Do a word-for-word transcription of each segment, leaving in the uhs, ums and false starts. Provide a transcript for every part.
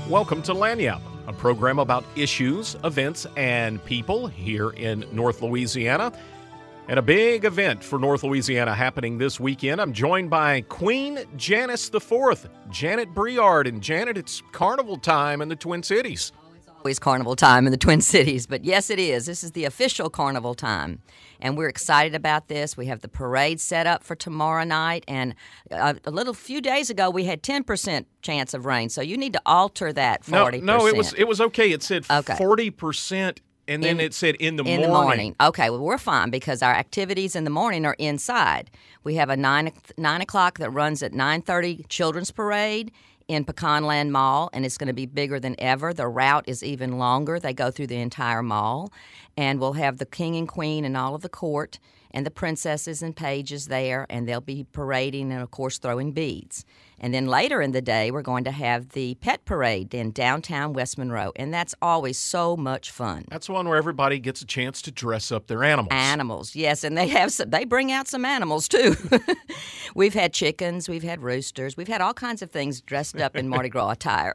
Welcome to Lagniappe, a program about issues, events, and people here in North Louisiana. And a big event for North Louisiana happening this weekend. I'm joined by Queen Janice the Fourth, Janet Briard. And Janet, it's carnival time in the Twin Cities. Always carnival time in the Twin Cities, but yes, it is. This is the official carnival time, and we're excited about this. We have the parade set up for tomorrow night, and a, a little few days ago we had ten percent chance of rain, so you need to alter that forty percent. No, no, it was it was okay. It said okay. forty percent, and then in, it said in the in morning. In the morning. Okay, well, we're fine because our activities in the morning are inside. We have a nine, nine o'clock that runs at nine thirty Children's Parade in Pecanland Mall, and it's going to be bigger than ever. The route is even longer. They go through the entire mall, and we'll have the king and queen and all of the court and the princesses and pages there, and they'll be parading and, of course, throwing beads. And then later in the day, we're going to have the pet parade in downtown West Monroe, and that's always so much fun. That's one where everybody gets a chance to dress up their animals. Animals, yes, and they have some, they bring out some animals too. We've had chickens, we've had roosters, we've had all kinds of things dressed up in Mardi Gras attire.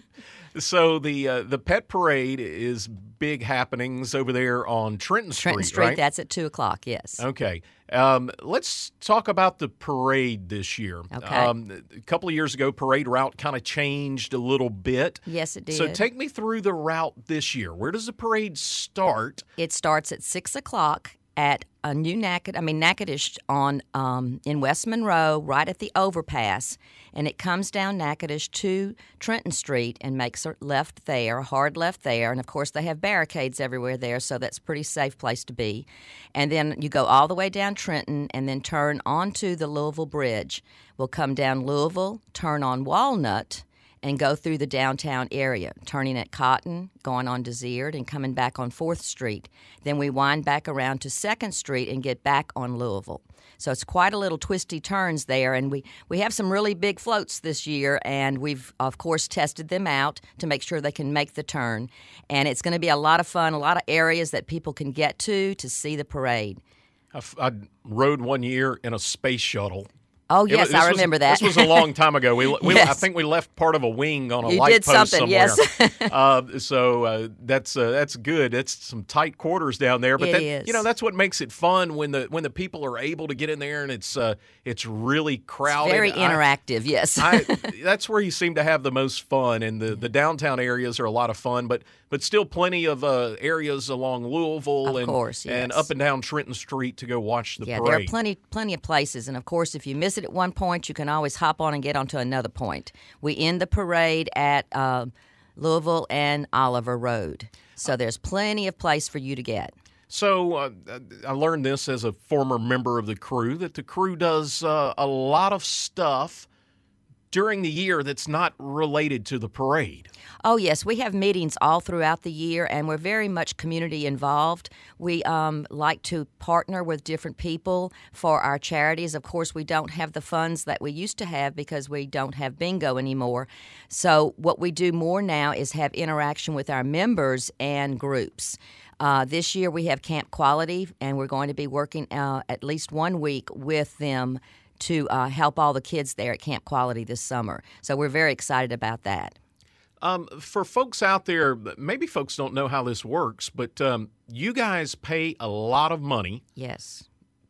So the uh, the pet parade is big happenings over there on Trenton Street, Trenton Street, right? That's at two o'clock, yes. Okay. Um, let's talk about the parade this year. Okay. Um, a couple of years ago, parade route kind of changed a little bit. Yes, it did. So take me through the route this year. Where does the parade start? It starts at six o'clock at a new Natchitoches, I mean Natchitoches on um, in West Monroe, right at the overpass, and it comes down Natchitoches to Trenton Street and makes a left there, a hard left there, and of course they have barricades everywhere there, so that's a pretty safe place to be. And then you go all the way down Trenton and then turn onto the Louisville Bridge. We'll come down Louisville, turn on Walnut, and go through the downtown area, turning at Cotton, going on Desert, and coming back on fourth Street. Then we wind back around to second Street and get back on Louisville. So it's quite a little twisty turns there, and we, we have some really big floats this year, and we've, of course, tested them out to make sure they can make the turn. And it's going to be a lot of fun, a lot of areas that people can get to to see the parade. I, I rode one year in a space shuttle. Oh, yes, was, I remember was, that. This was a long time ago. We, we Yes. I think we left part of a wing on a You light did post something, somewhere. yes. uh, so uh, that's uh, that's good. It's some tight quarters down there, but It that, is. you know that's what makes it fun when the when the people are able to get in there and it's uh, it's really crowded. It's very I- interactive, yes. I, that's where you seem to have the most fun, and the, the downtown areas are a lot of fun, but but still plenty of uh, areas along Louisville Of and course, and yes. up and down Trenton Street to go watch the Yeah, parade. there are plenty plenty of places, and of course, if you miss it at one point, you can always hop on and get onto another point. We end the parade at uh, Louisville and Oliver Road, so there's plenty of place for you to get. So uh, I learned this as a former member of the crew, that the crew does uh, a lot of stuff during the year that's not related to the parade. Oh, yes. We have meetings all throughout the year, and we're very much community involved. We um, like to partner with different people for our charities. Of course, we don't have the funds that we used to have because we don't have bingo anymore. So what we do more now is have interaction with our members and groups. Uh, this year we have Camp Quality, and we're going to be working uh, at least one week with them to uh, help all the kids there at Camp Quality this summer. So we're very excited about that. Um, for folks out there, maybe folks don't know how this works, but um, you guys pay a lot of money Yes.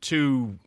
to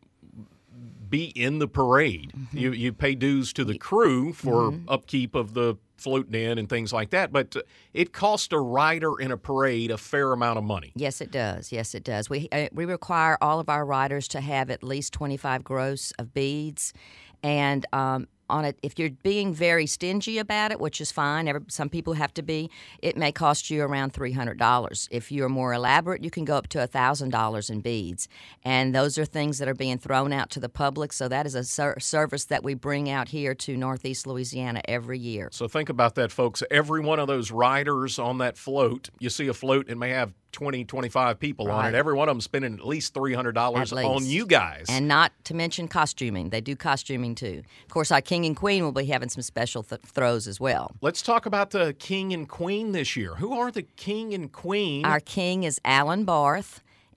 be in the parade. Mm-hmm. You you pay dues to the crew for mm-hmm. upkeep of the float den and things like that, but it costs a rider in a parade a fair amount of money. Yes, it does. Yes, it does. We uh, we require all of our riders to have at least twenty-five gross of beads, and um, on it, if you're being very stingy about it, which is fine, every, some people have to be, it may cost you around three hundred dollars. If you're more elaborate, you can go up to one thousand dollars in beads. And those are things that are being thrown out to the public, so that is a ser- service that we bring out here to Northeast Louisiana every year. So think about that, folks. Every one of those riders on that float, you see a float and may have twenty, twenty-five people Right. on it. Every one of them spending at least three hundred dollars on you guys. And not to mention costuming. They do costuming, too. Of course, our King and Queen will be having some special th- throws as well. Let's talk about the King and Queen this year. Who are the King and Queen? Our King is Alan Barth,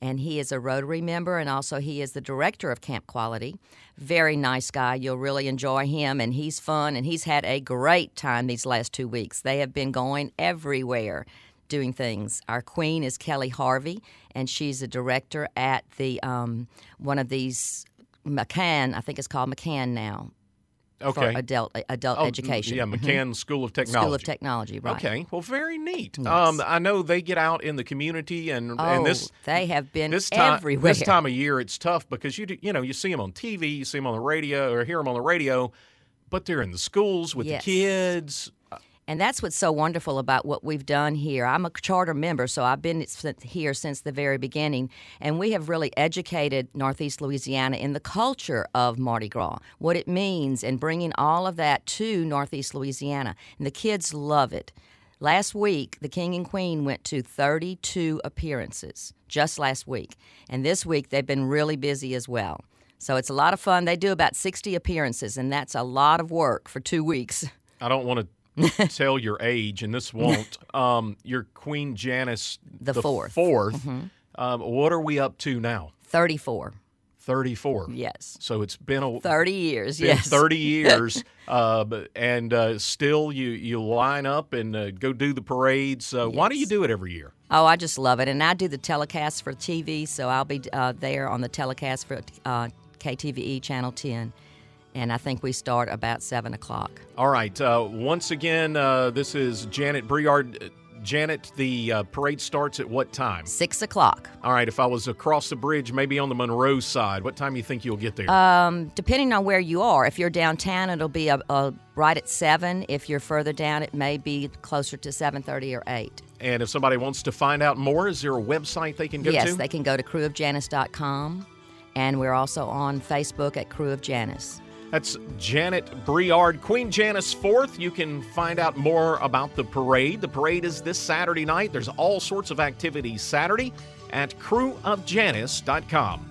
and he is a Rotary member, and also he is the director of Camp Quality. Very nice guy. You'll really enjoy him, and he's fun, and he's had a great time these last two weeks. They have been going everywhere doing things. Our queen is Kelly Harvey, and she's a director at the um, one of these McCann, I think it's called McCann now. Okay. For adult adult oh, education. Yeah, McCann mm-hmm. School of Technology. School of Technology, right. Okay, well, very neat. Yes. Um, I know they get out in the community, and, oh, and this they have been this time, everywhere. This time of year, it's tough because you do, you know you see them on T V, you see them on the radio, or hear them on the radio, but they're in the schools with yes. the kids. And that's what's so wonderful about what we've done here. I'm a charter member, so I've been here since the very beginning, and we have really educated Northeast Louisiana in the culture of Mardi Gras, what it means, and bringing all of that to Northeast Louisiana. And the kids love it. Last week, the King and Queen went to thirty-two appearances, just last week. And this week, they've been really busy as well. So it's a lot of fun. They do about sixty appearances, and that's a lot of work for two weeks. I don't want to tell your age, and this won't. Um, you're Queen Janice the, the fourth. Fourth. Mm-hmm. Um, what are we up to now? Thirty-four. Thirty-four. Yes. So it's been a thirty years. Been yes. Thirty years, uh, and uh, still you you line up and uh, go do the parades. Uh, yes. Why do you do it every year? Oh, I just love it, and I do the telecast for T V, so I'll be uh, there on the telecast for uh, K T V E Channel ten. And I think we start about seven o'clock. All right. Uh, once again, uh, this is Janet Breard. Janet, the uh, parade starts at what time? Six o'clock. All right. If I was across the bridge, maybe on the Monroe side, what time do you think you'll get there? Um, depending on where you are. If you're downtown, it'll be a, a, right at seven. If you're further down, it may be closer to seven thirty or eight. And if somebody wants to find out more, is there a website they can go yes, to? Yes, they can go to crew of janice dot com. And we're also on Facebook at Crew of Janice. That's Janet Breard, Queen Janice Fourth. You can find out more about the parade. The parade is this Saturday night. There's all sorts of activities Saturday at crew of janice dot com.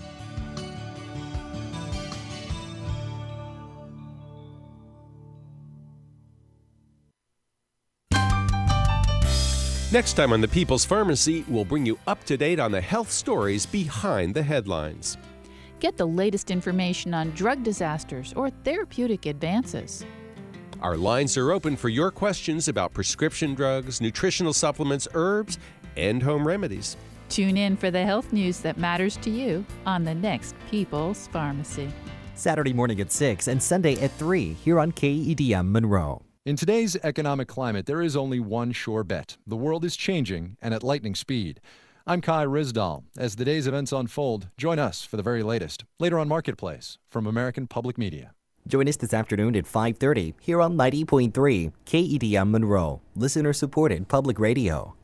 Next time on The People's Pharmacy, we'll bring you up to date on the health stories behind the headlines. Get the latest information on drug disasters or therapeutic advances. Our lines are open for your questions about prescription drugs, nutritional supplements, herbs, and home remedies. Tune in for the health news that matters to you on the next People's Pharmacy. Saturday morning at six and Sunday at three here on K E D M Monroe. In today's economic climate, there is only one sure bet. The world is changing, and at lightning speed. I'm Kai Rizdal. As the day's events unfold, join us for the very latest, later on Marketplace from American Public Media. Join us this afternoon at five thirty here on ninety point three K E D M Monroe, listener-supported public radio.